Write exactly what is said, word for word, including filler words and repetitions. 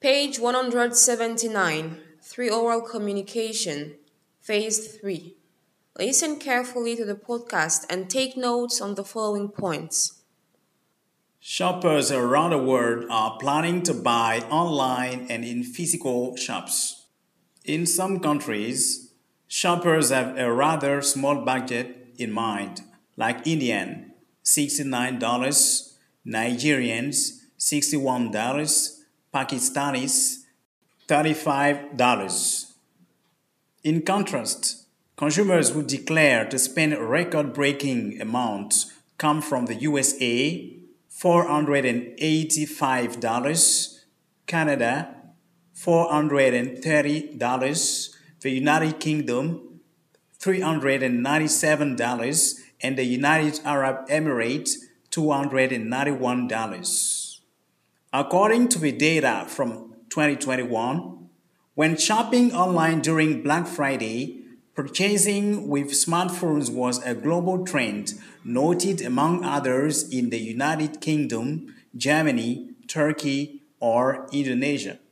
Page one hundred seventy-nine. Three Oral Communication, Phase three. Listen carefully to the podcast and take notes on the following points. Shoppers around the world are planning to buy online and in physical shops. In some countries, shoppers have a rather small budget in mind, like Indian sixty-nine dollars, Nigerians sixty-one dollars, Pakistanis thirty-five dollars. In contrast, consumers who declare to spend record-breaking amounts come from the U S A four hundred eighty-five dollars, Canada four hundred thirty dollars, the United Kingdom three hundred ninety-seven dollars, and the United Arab Emirates two hundred ninety-one dollars. According to the data from twenty twenty-one, when shopping online during Black Friday, purchasing with smartphones was a global trend, noted among others in the United Kingdom, Germany, Turkey, or Indonesia.